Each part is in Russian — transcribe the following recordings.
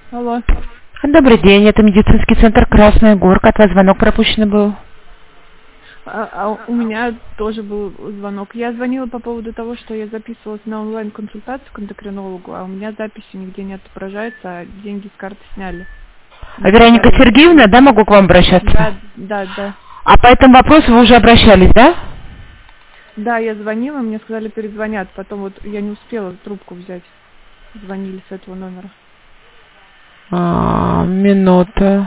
Алло. Добрый день, это медицинский центр Красная Горка. От вас звонок пропущенный был. У меня тоже был звонок. Я звонила по поводу того, что я записывалась на онлайн-консультацию к эндокринологу, а у меня записи нигде не отображаются, а деньги с карты сняли. А Вероника Сергеевна, да, могу к вам обращаться? Да. А по этому вопросу вы уже обращались, да? Да, я звонила, мне сказали, перезвонят. Потом вот я не успела трубку взять. Звонили с этого номера. Минута.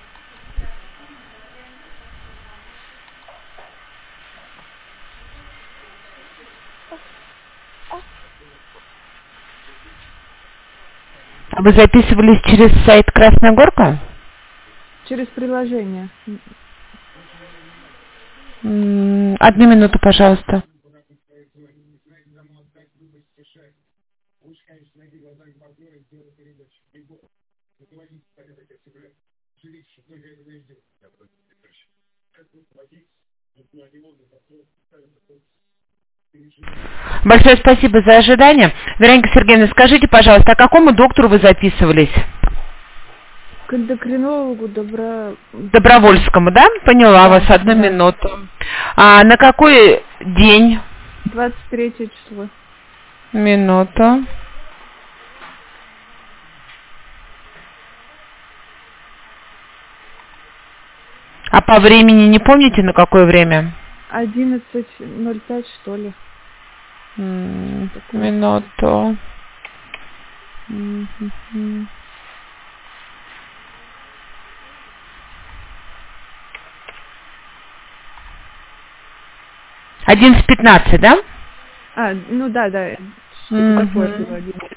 Вы записывались через сайт Красная Горка? Через приложение. 1 минуту, пожалуйста. Большое спасибо за ожидание. Вероника Сергеевна, скажите, пожалуйста, а к какому доктору вы записывались? К эндокринологу Добровольскому, да? Поняла вас, 1 минуту. А на какой день? 23 число. Минуту. А по времени не помните, на какое время? 11:05, что ли. Минуту. Один с 15, да? Ну да. Что-то такое было. 11.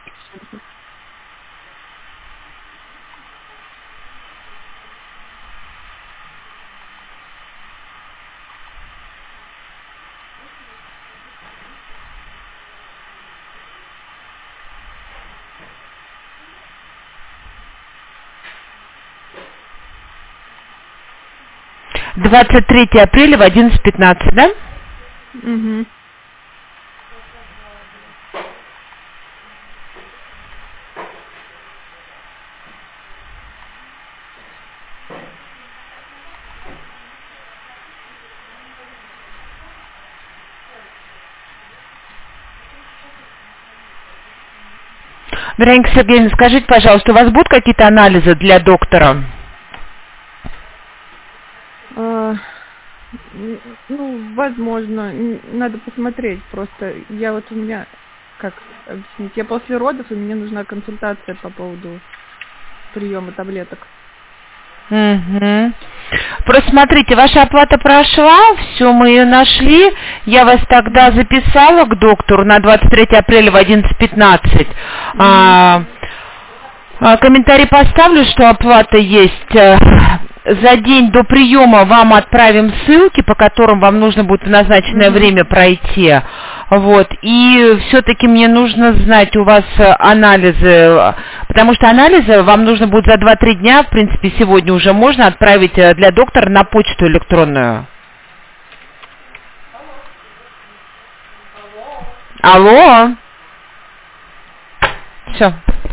— 23 апреля в 11:15, да? Угу. Вероника Сергеевна, скажите, пожалуйста, у вас будут какие-то анализы для доктора? Возможно. Надо посмотреть просто. У меня, как объяснить, я после родов, и мне нужна консультация по поводу приема таблеток. Угу. Просто смотрите, ваша оплата прошла, все, мы ее нашли. Я вас тогда записала к доктору на 23 апреля в 11:15. Комментарий поставлю, что оплата есть. За день до приема вам отправим ссылки, по которым вам нужно будет в назначенное время пройти. Вот. И все-таки мне нужно знать у вас анализы, потому что анализы вам нужно будет за 2-3 дня, в принципе, сегодня уже можно отправить для доктора на почту электронную. Алло. Все.